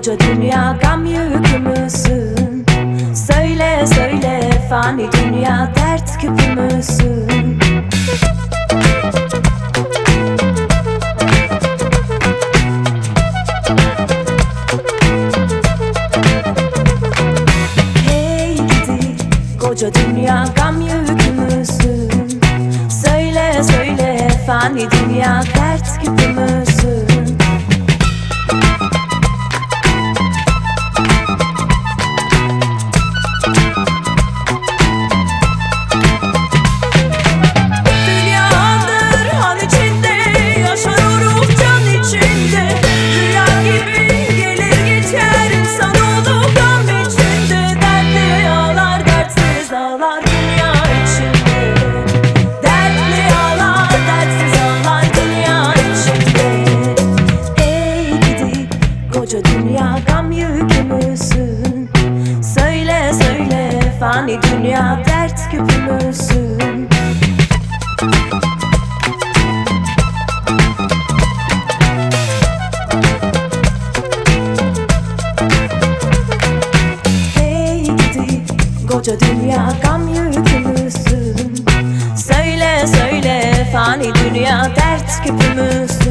Koca dünya gam yükü müsün? Söyle söyle fani dünya dert küpü müsün? Hey gidi koca dünya gam yükü müsün? Söyle söyle fani dünya dert küpü müsün? Koca dünya gam yükü müsün? Söyle söyle fani dünya dert küpü müsün? Hey gidi koca dünya gam yükü müsün? Söyle söyle fani dünya dert küpü müsün?